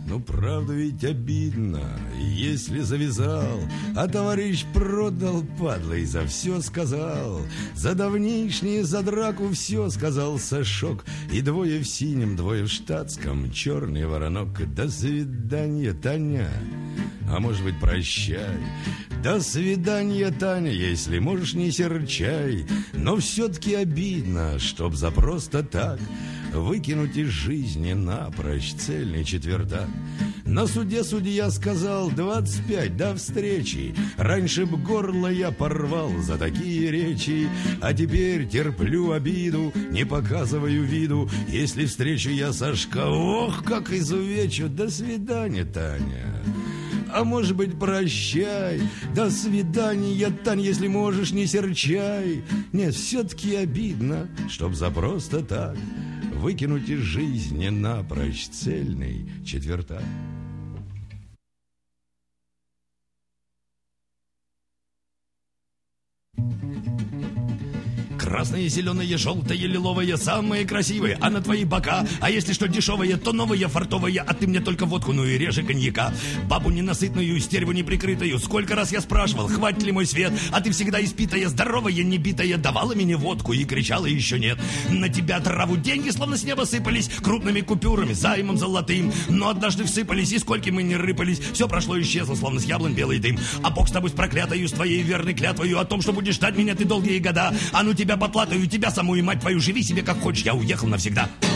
Ну, правда ведь обидно, если завязал, а товарищ продал, падла, и за все сказал. За давнишнее, за драку все сказал Сашок. И двое в синем, двое в штатском, черный воронок. До свидания, Таня, а может быть, прощай. До свидания, Таня, если можешь, не серчай. Но все-таки обидно, чтоб за просто так выкинуть из жизни напрочь цельный четвертак. На суде судья сказал: 25, до встречи. Раньше б горло я порвал за такие речи, а теперь терплю обиду, не показываю виду. Если встречу я Сашка, ох, как изувечу. До свидания, Таня, а может быть, прощай. До свидания, Тань, если можешь, не серчай. Нет, все-таки обидно, чтоб за просто так выкинуть из жизни напрочь цельный четвертак. Красные, зеленые, желтые, лиловые, самые красивые, а на твои бока. А если что дешевое, то новые, фартовые, а ты мне только водку, ну и реже коньяка. Бабу ненасытную, стерву неприкрытую, сколько раз я спрашивал, хватит ли мой свет, а ты всегда испитая, здоровая, небитая, давала мне водку и кричала еще нет. На тебя траву деньги словно с неба сыпались, крупными купюрами, займом золотым. Но однажды всыпались, и сколько мы не рыпались, все прошло, исчезло, словно с яблонь белый дым. А Бог с тобой с проклятою, с твоей верной клятвою о том, что будешь ждать меня ты долгие года. А ну тебя потлатаю, тебя саму и мать твою, живи себе как хочешь, я уехал навсегда.